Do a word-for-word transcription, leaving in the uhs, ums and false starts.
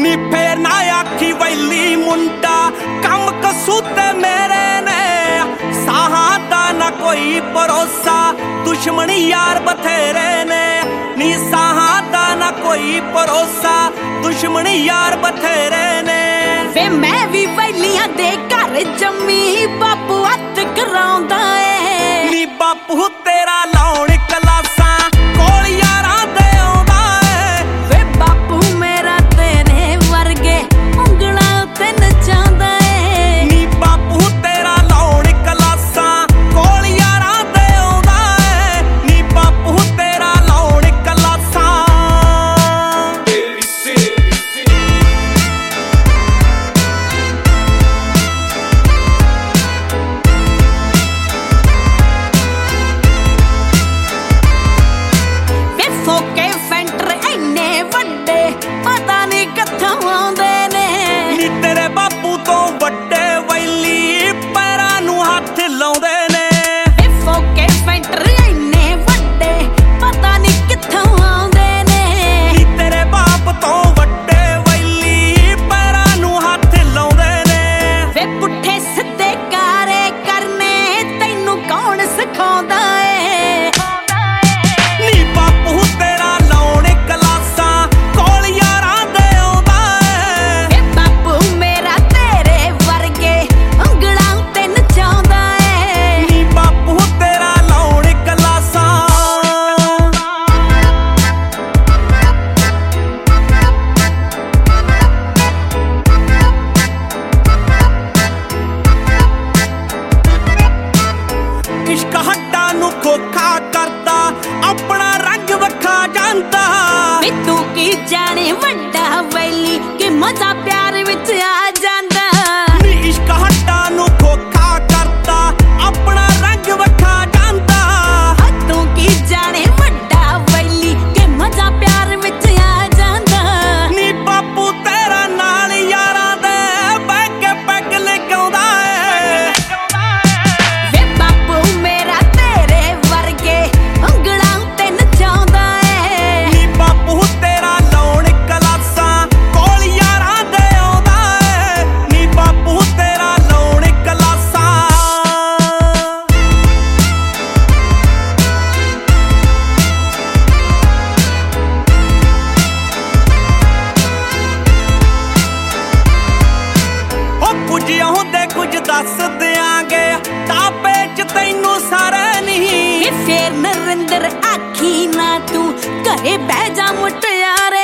ਨੀ ਫੇਰ ਨਾ ਆਖੀ ਵੈਲੀ ਮੁੰਡਾ ਕੰਮ ਕਸੂਤੇ ਮੇਰੇ ਨੇ ਸਾਹਾਂ ਦਾ ਨਾ ਕੋਈ ਭਰੋਸਾ ਦੁਸ਼ਮਣ ਯਾਰ ਬਥੇਰੇ ਨੇ ਨੀ ਸਾਹਾਂ ਦਾ ਨਾ ਕੋਈ ਭਰੋਸਾ ਦੁਸ਼ਮਣ ਯਾਰ ਬਥੇਰੇ ਨੇ ਵੇ ਮੈਂ ਵੀ ਵੈਲੀਆਂ ਦੇ ਘਰ ਜੰਮੀ ਬਾਪੂ ਹੱਥ ਕਰਾਉਂਦਾ ਏ ਨੀ ਬਾਪੂ ਤੇਰਾ ਲਾਉਣ ਕਲਾਸਾਂ ਕੋਲ ਯਾਰਾਂ ਦੇ ਆਉਂਦਾ ਏ ਵੇ ਬਾਪੂ ਮੇਰਾ ਤੇਰੇ ਵਰਗੇ ਉਂਗਲਾਂ ਉੱਤੇ ਨਚਾਉਂਦਾ ਏ ਨੀ ਬਾਪੂ ਤੇਰਾ ਲਾਉਣ ਕਲਾਸਾਂ ਕੋਲ ਯਾਰਾਂ ਦੇ ਆਉਂਦਾ ਏ ਨੀ ਬਾਪੂ ਤੇਰਾ ਲਾਉਣ ਕਲਾਸਾਂ ਵੇ ਫੋਕੇ ਫੈਂਟਰ ਇੰਨੇ ਵੱਡੇ ਪਤਾ ਨਹੀਂ ਕਿੱਥੋਂ ਆਉਂਦੇ ਨੇ ਨੀ ਤੇਰੇ ਬਾਪੂ ਤੋਂ ਵੱਡੇ ਵੈਲੀ ਪੈਰਾਂ ਨੂੰ ਹੱਥ ਲਾਉਂਦੇ ਨੇ ਵੇ ਫੋਕੇ ਫੈਂਟਰ ਇੰਨੇ ਵੱਡੇ ਪਤਾ ਨਹੀਂ ਕਿੱਥੋਂ ਆਉਂਦੇ ਨੇ ਨੀ ਤੇਰੇ ਬਾਪ ਤੋਂ ਵੱਡੇ ਵੈਲੀ ਪੈਰਾਂ ਨੂੰ ਹੱਥ ਲਾਉਂਦੇ ਨੇ ਵੇ ਪੁੱਠੇ ਸਿੱਧੇ ਕਾਰੇ ਕਰਨੇ ਤੈਨੂੰ ਕੌਣ ਸਿਖਾਉਂਦਾ ਏ ਨੀ ਬਾਪੂ ਤੇਰਾ ਲਾਉਣ ਕਲਾਸਾਂ ਕੋਲ ਯਾਰਾਂ ਦੇ ਆਉਂਦਾ ਏ ਵੇ ਬਾਪੂ ਮੇਰਾ ਤੇਰੇ ਵਰਗੇ ਉਂਗਲਾਂ ਉੱਤੇ ਨਚਾਉਂਦਾ ਏ ਨੀ ਬਾਪੂ ਤੇਰਾ ਲਾਉਣ ਕਲਾਸਾਂ ਇਸ਼ਕ ਹੱਡਾਂ ਨੂੰ ਖੋਖਾ ਕਰਦਾ ਆਪਣਾ ਰੰਗ ਵਖਾ ਜਾਂਦਾ ਵੇ ਤੂੰ ਕੀ ਜਾਣੇ ਵੱਡਾ ਵੈਲੀ ਕਿ ਮਜ਼ਾ ਪਿਆਰ ਵਿੱਚ ਆ ਜਾਂਦਾ ਨੀ ਇਸ਼ਕ ਹੱਡਾਂ ਨੂੰ ਖੋਖਾ ਕਰਦਾ ਆਪਣਾ ਰੰਗ ਵਖਾ ਜਾਂਦਾ ਹਾਂ ਤੂੰ ਕੀ ਜਾਣੇ ਵੱਡਾ ਵੈਲੀ ਕਿ ਮਜ਼ਾ ਪਿਆਰ ਵਿੱਚ ਆ ਜਾਂਦਾ ਨੀ ਬਾਪੂ ਤੇਰਾ ਨਾਲ ਯਾਰਾਂ ਦੇ ਬਹਿ ਕੇ ਪੈਗ ਲਗਾਉਂਦਾ ਏ ਵੇ ਬਾਪੂ ਮੇਰਾ ਤੇਰੇ ਵਰਗੇ ਉਂਗਲਾਂ ਉੱਤੇ ਨਚਾਉਂਦਾ ਏ ਨੀ ਬਾਪੂ ਤੇਰਾ ਲਾਉਣ ਕਲਾਸਾਂ ਕੋਲ ਯਾਰਾਂ ਦੇ ਆਉਂਦਾ ਏ ਨੀ ਬਾਪੂ ਤੇਰਾ ਲਾਉਣ ਕਲਾਸਾਂ ਉਹ ਪੁੱਜਿਆ ਹੁੰਦੇ ਕੁਝ ਦੱਸ ਦਿਆਂਗੇ ਟਾਪੇ ਚ ਤੈਨੂੰ ਸਾਰੇ ਨਹੀਂ ਵੇ ਫੇਰ ਨਰਿੰਦਰ ਆਖੀ ਨਾ ਤੂੰ ਘਰੇ ਬਹਿ ਜਾ ਮੁਟਿਆਰੇ